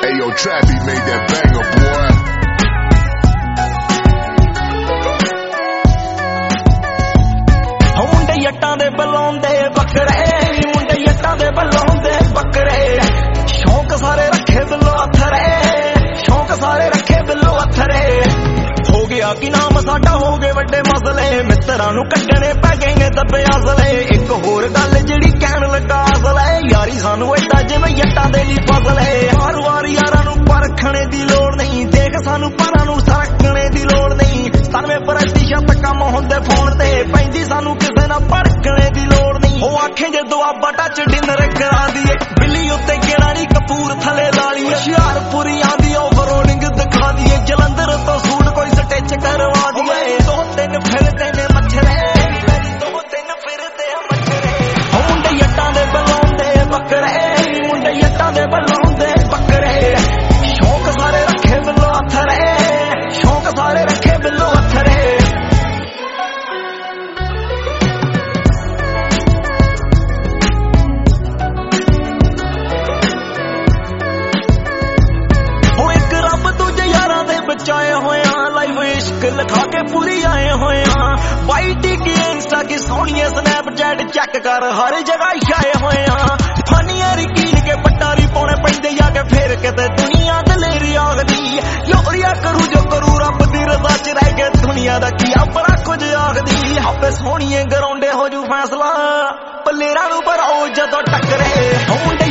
Ayo, Trappy made that banger, boy. मुंडे जट्टां दे बलाउंदे बकरे, मुंडे जट्टां दे बलाउंदे बकरे, शौक सारे रखे दिलों अथरे, शौक सारे रखे दिलों अथरे। हो गया कि नाम साडा हो गए वड्डे मसले, मित्तरां नूं कड्डणे पै गए दब्बे असले। एक होर गल जिहड़ी कहण लगा असले, यारी सानू एडा जिवें जट्टां दे ली फसले। हर वार यारां नूं परखणे दी लोड़ नहीं, देख सानू परां नूं सरकणे दी लोड़ नहीं। 97% काम हुंदे फोन ते, पैंदी सानू किसे नाल भड़कणे दी लोड़ नहीं। हो आखे जे दुआबा टच डिनर करा दीए, बिल्ली उत्ते गेड़ा नी कपूर थले ला लीए। हुशियारपुरी आंदी ओवरलोडिंग दिखा दीए, जलंधर तो सूट कोई स्टिच करवा दीए। 2-3 फिरदे ने मच्छरे, मेरी 2-3 फिरदे मच्छरे। हो मुंडे जट्टां दे बलाउंदे बकरे, मुंडे जट्टां दे बलाउंदे बकरे, शौक सारे रखे बिल्लो अथरे, शौक सारे रखे बिल्लो अथरे। बचाए हुए लाइव इश्क लिखा के पूरी आए हुए वाईटी की इंस्टा की सोनिए स्नैपचैट चेक कर हर जगह छाए हुए फनिया रकीन के पटारी पौने पैंदे जाके फिर के दुनिया दलेरी आखदी योरिया करू जो करू रब दी रजा च रह के दुनिया दा की बड़ा कुछ आखदी। आपे सोनिए ग्राउंडे हो जू फैसला, प्लेयरां नूं भराओ जदों टकरे।